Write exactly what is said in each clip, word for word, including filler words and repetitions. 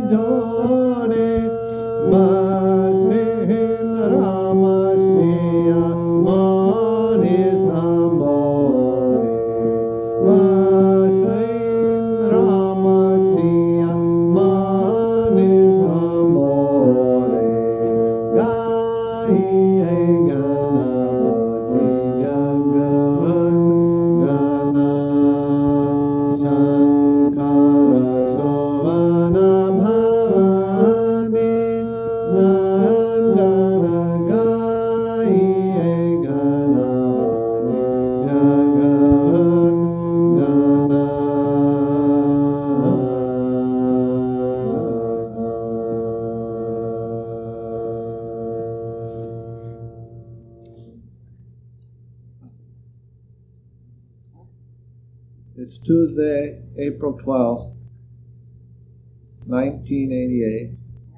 It's Tuesday, April twelfth, nineteen eighty-eight.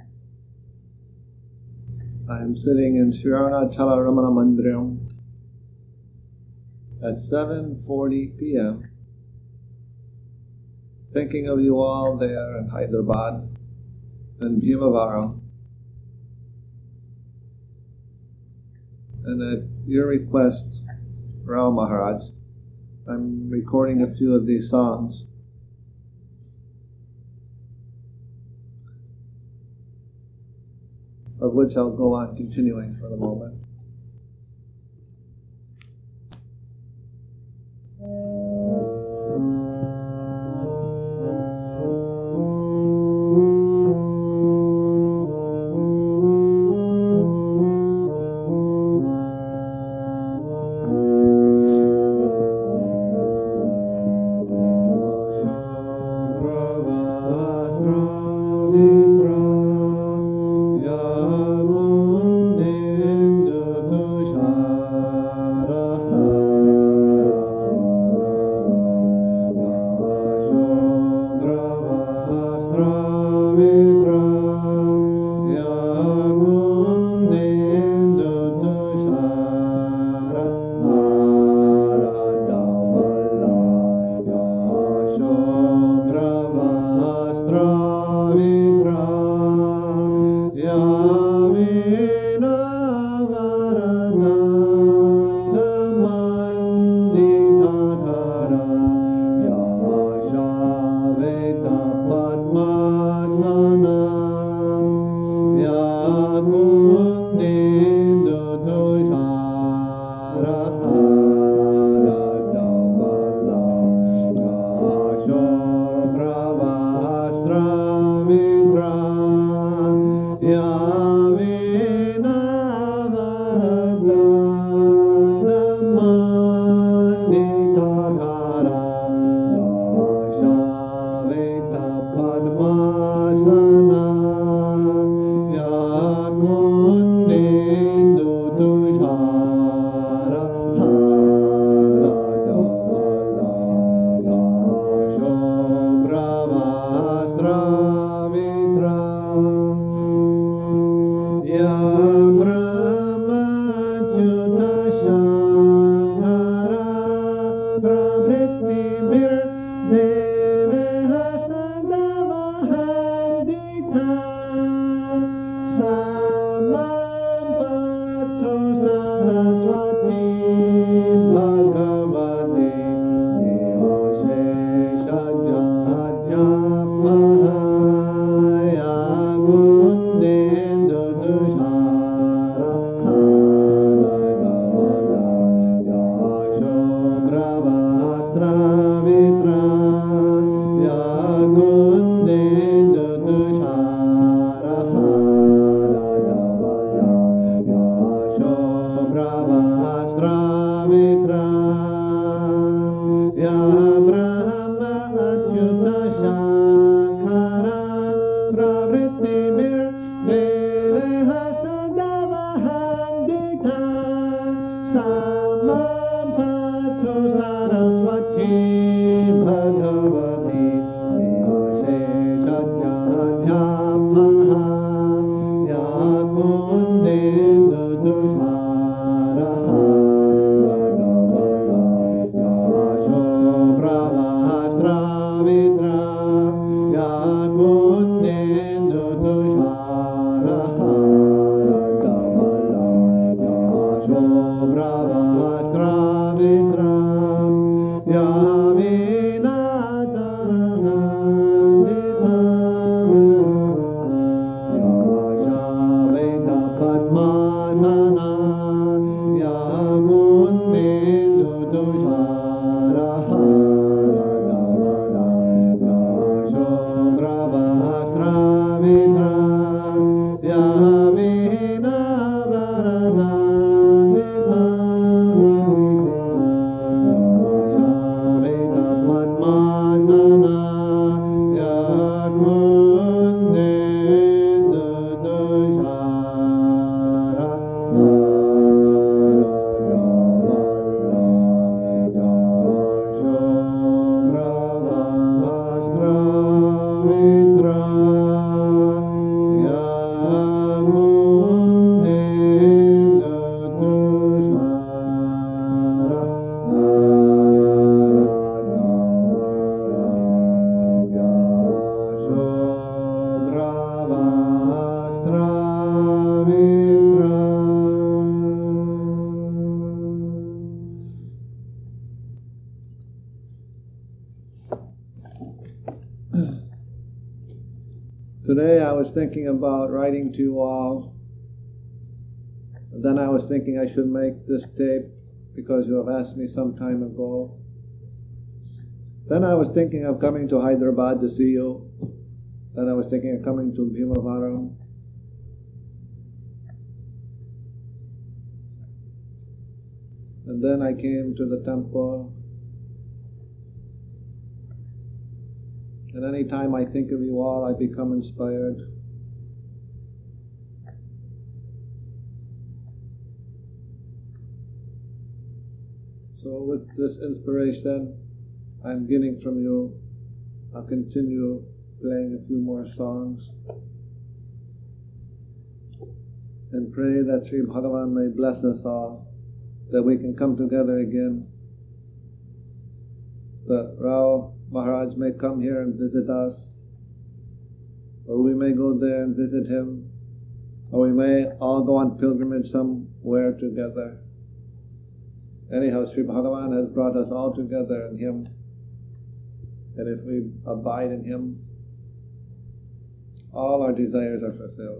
I am sitting in Sri Arunachala Ramana Mandiram at seven forty p.m. thinking of you all there in Hyderabad and Bhimavaram, and at your request, Rao Maharaj, I'm recording a few of these songs. Of which I'll go on continuing for the moment. Savitra, Ya Kunde Dutusha. Today I was thinking about writing to you all. And then I was thinking I should make this tape because you have asked me some time ago. Then I was thinking of coming to Hyderabad to see you. Then I was thinking of coming to Bhimavaram. And then I came to the temple. And any time I think of you all, I become inspired. So with this inspiration I'm getting from you, I'll continue playing a few more songs and pray that Sri Bhagavan may bless us all, that we can come together again, that Rao Maharaj may come here and visit us, or we may go there and visit him, or we may all go on pilgrimage somewhere together. Anyhow, Sri Bhagavan has brought us all together in him, and if we abide in him, all our desires are fulfilled.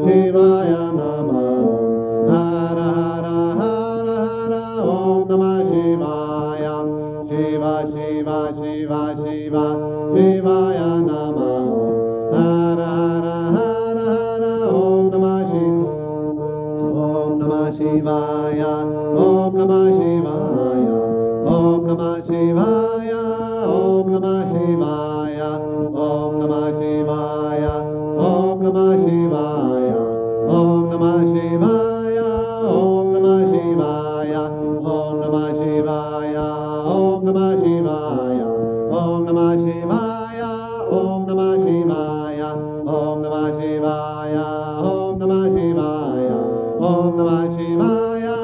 Shivaya Namah. Hara Hara Hara Hara Om Namah Shivaya. Shiva Shiva Shiva Shiva Shivaya Namah. Hara Hara Hara Hara Om Namah Shivaya. Om Namah Shivaya. Om Namah Shivaya. Om Namah Shivaya. Om Namah Shivaya. Om Namah Shivaya. Om Namah Shivaya. Om Namah Shivaya. Om Namah Shivaya. Om Namah Shivaya. Om Namah Shivaya. Om Namah Shivaya. Om Namah Shivaya. Om Namah Shivaya. Om Namah Shivaya. Om Namah Shivaya.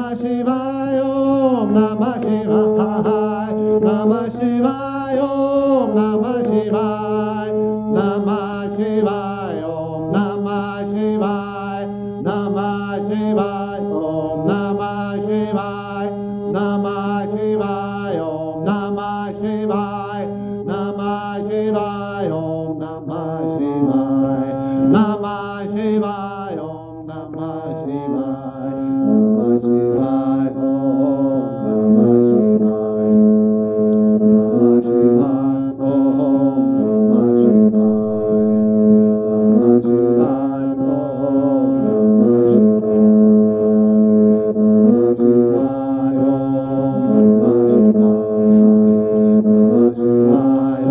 Namah Shivaya, Om Namah Shivaya, Namah Shivaya, Om Namah Shivaya, Namah Shivaya, Om Namah Shivaya, Namah Shivaya, Om Namah Shivaya, Namah Shivaya, Om Namah Shivaya, Namah Shivaya, Om Namah Shivaya, Namah Shivaya, Om Namah Shivaya, Namah Shivaya, Om Namah Shivaya, Namah Shivaya, Om Namah Shivaya, Namah Shivaya, Om Namah Shivaya, Namah Shivaya,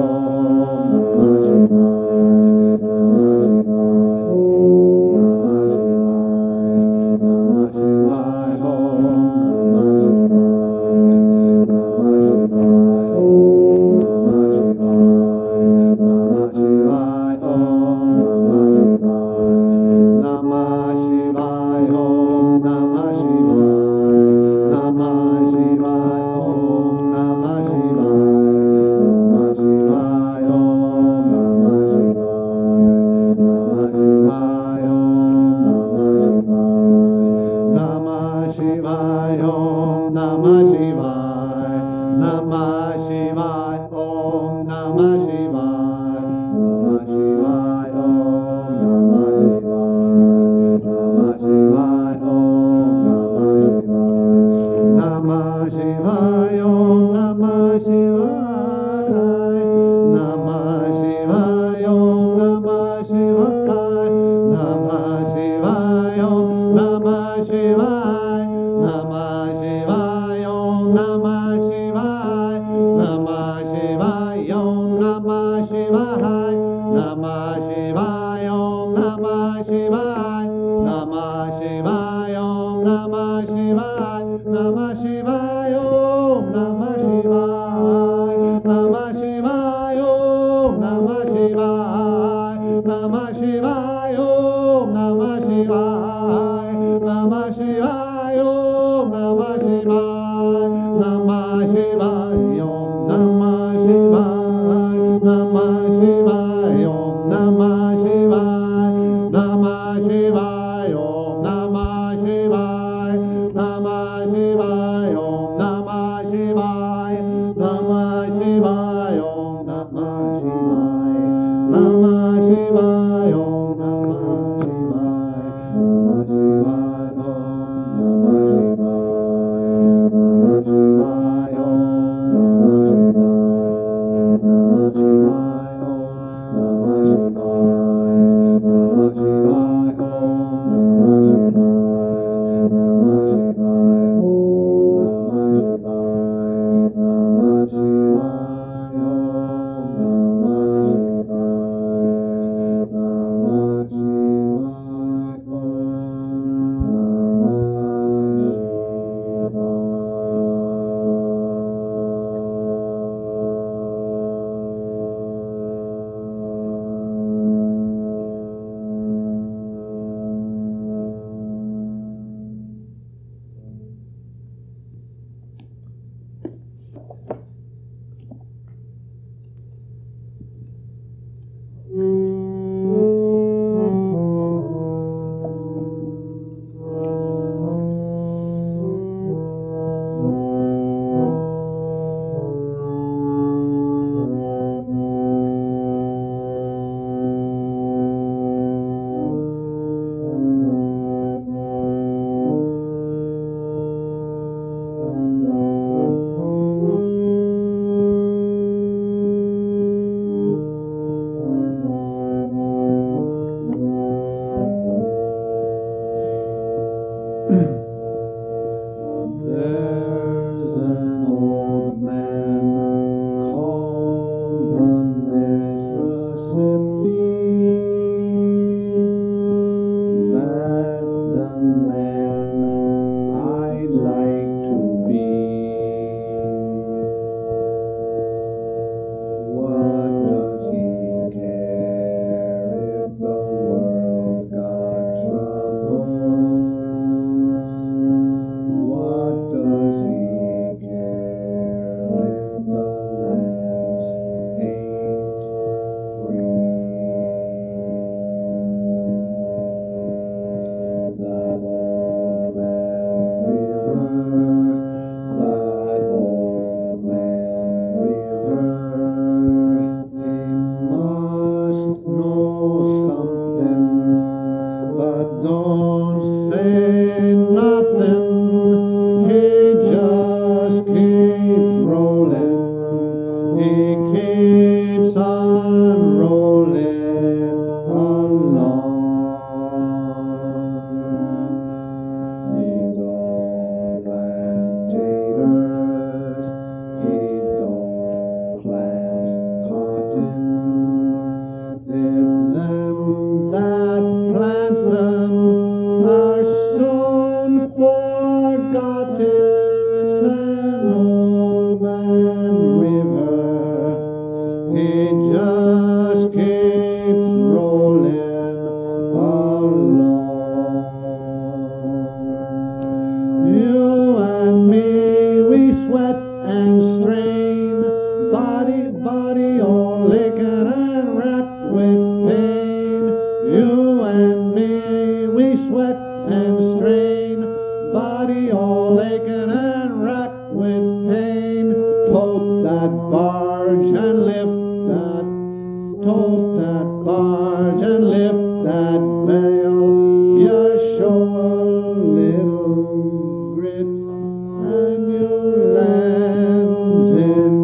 all aching and racked with pain. Tote that barge and lift that, tote that barge and lift that bale. You show a little grit and you lands in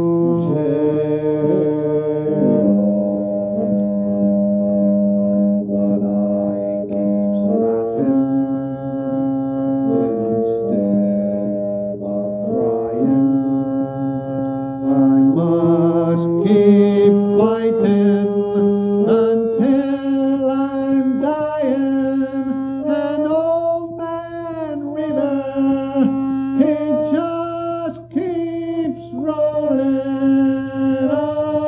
jail. But I keeps laughing instead of crying. I must keep fighting until I'm dying. An old man river, he just keeps rolling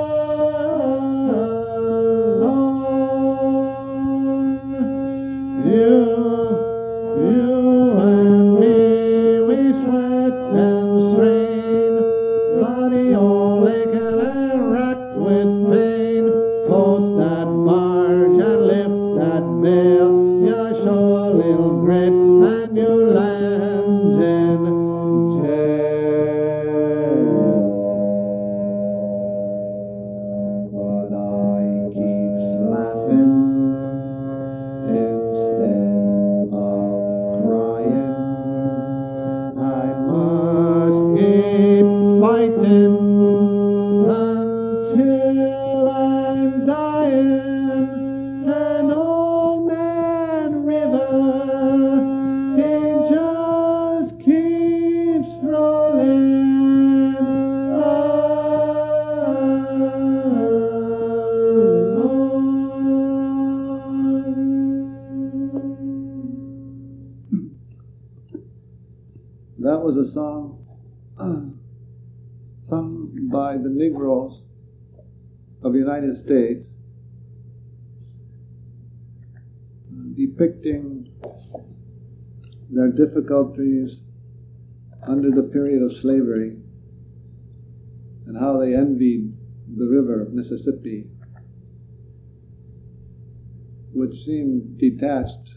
along. You, you and me, we sweat and strain, body all aching and racked with pain. Tote that barge and lift that bale. You show a little grit and you land in jail. But I keeps laughing instead of crying. I must keep fighting until I'm dying. An old man river, he just keeps rolling along. That was a song uh, sung by the Negroes of the United States, depicting their difficulties under the period of slavery and how they envied the river Mississippi, which seemed detached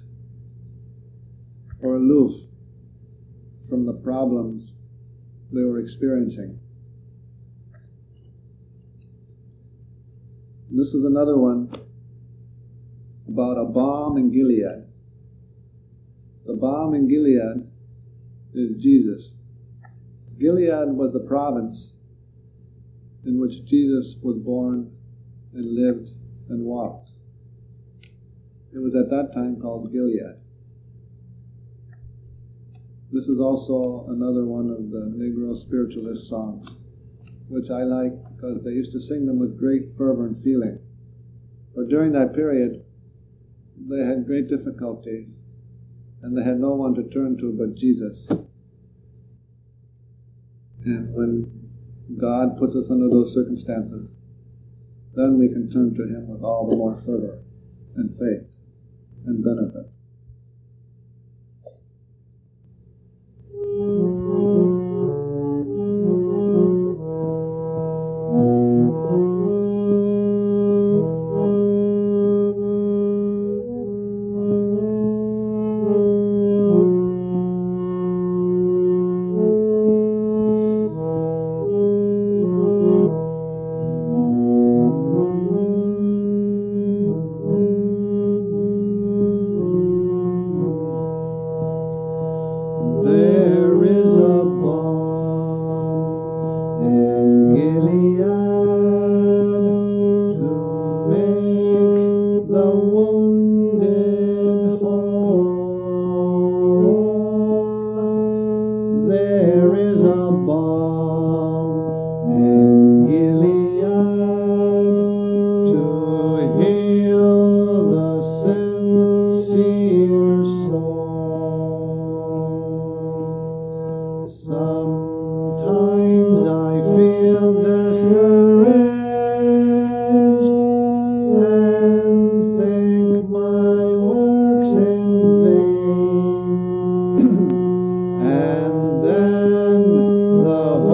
or aloof from the problems they were experiencing. This is another one about a balm in Gilead. The balm in Gilead is Jesus. Gilead was the province in which Jesus was born and lived and walked. It was at that time called Gilead. This is also another one of the Negro spiritualist songs, which I like because they used to sing them with great fervor and feeling. For during that period, they had great difficulties, and they had no one to turn to but Jesus. And when God puts us under those circumstances, then we can turn to Him with all the more fervor and faith and benefit. And then the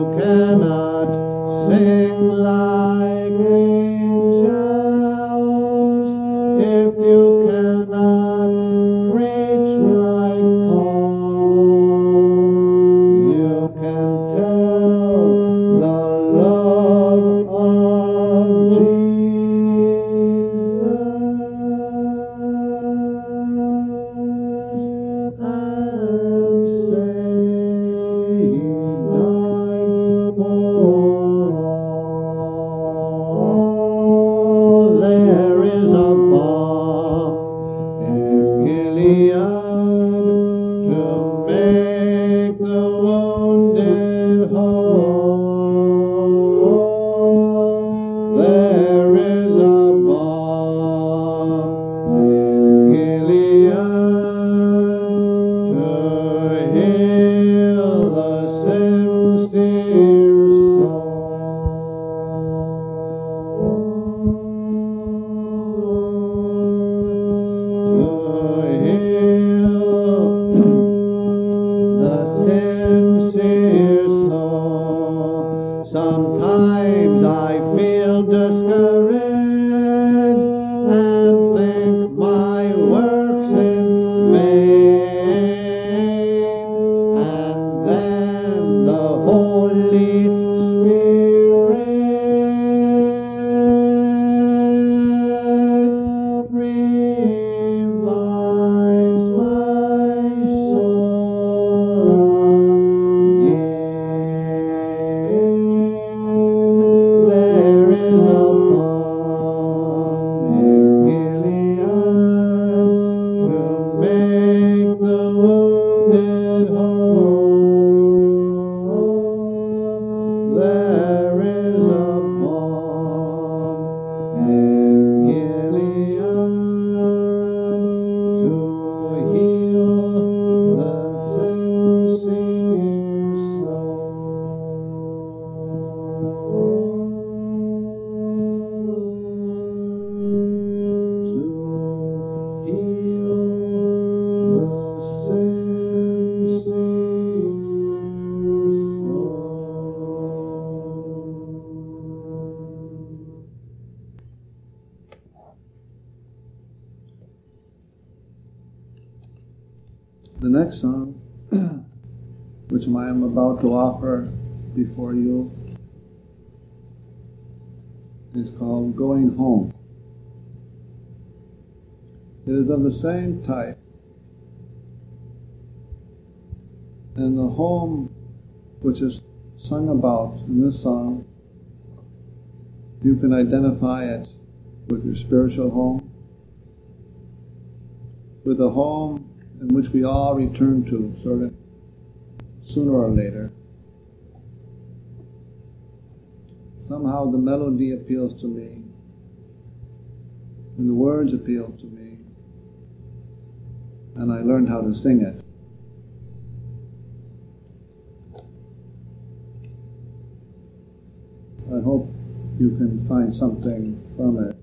cannot sing like angels, if you cannot preach like Paul, you can tell the love of Jesus and say He died for all. There is a balm in Gilead to make the wounded whole. There is a balm in Gilead to heal the sincere soul. To heal the sincere soul. Sometimes I feel discouraged and think my work's in vain, and then the Holy Spirit revives my soul again. There is a balm in Gilead to make the wounded whole. There is a balm in Gilead to heal the sincere soul. To heal the The next song, which I am about to offer before you, is called Going Home. It is of the same type, and the home which is sung about in this song, you can identify it with your spiritual home, with the home in which we all return to sort of sooner or later. Somehow the melody appeals to me, and the words appeal to me, and I learned how to sing it. I hope you can find something from it.